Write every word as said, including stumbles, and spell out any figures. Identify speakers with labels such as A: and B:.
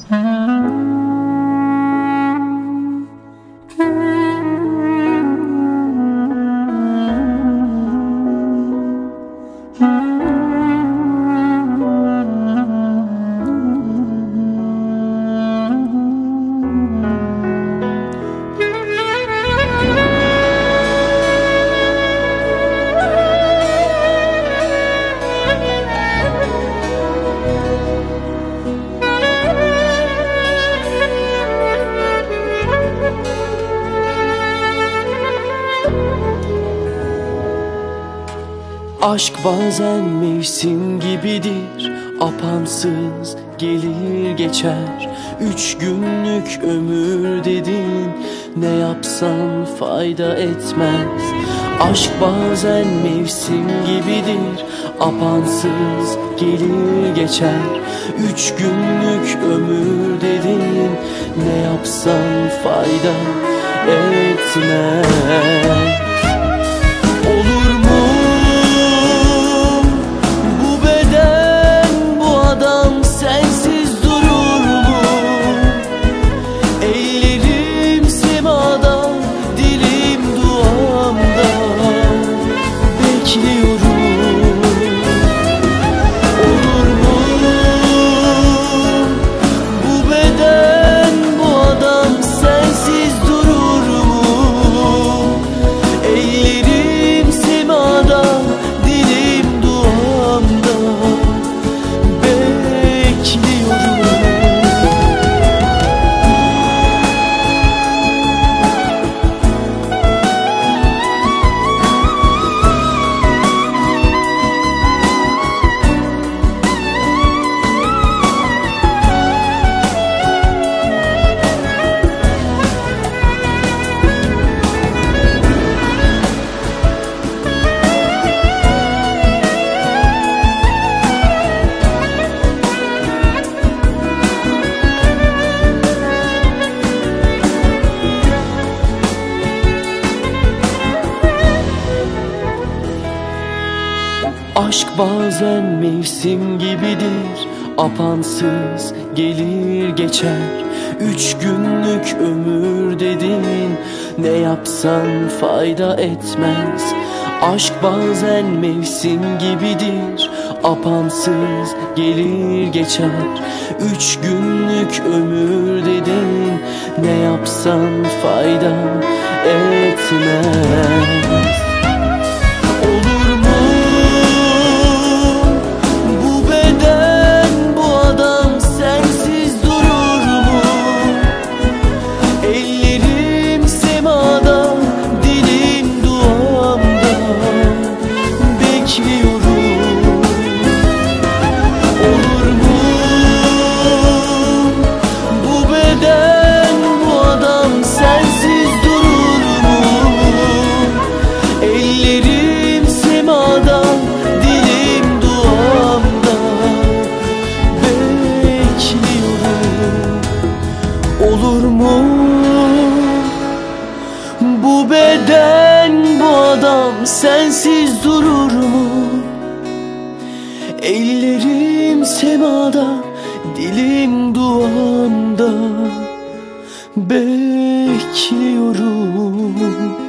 A: Aşk bazen mevsim gibidir, apansız gelir geçer. Üç günlük ömür dedin, ne yapsan fayda etmez. Aşk bazen mevsim gibidir, apansız gelir geçer. Üç günlük ömür dedin, ne yapsan fayda etmez. Olur mu sensiz durur mu? Ellerim semada, dilim duamda, bekliyorum. Olur mu bu beden, bu adam sensiz durur mu? Ellerim semada, dilim duamda, aşk bazen mevsim gibidir, apansız gelir geçer. Üç günlük ömür dedin, ne yapsan fayda etmez. Aşk bazen mevsim gibidir, apansız gelir geçer. Üç günlük ömür dedin, ne yapsan fayda etmez. Olur mu bu beden, bu adam sensiz durur mu? Ellerim semada, dilim duamda, bekliyorum.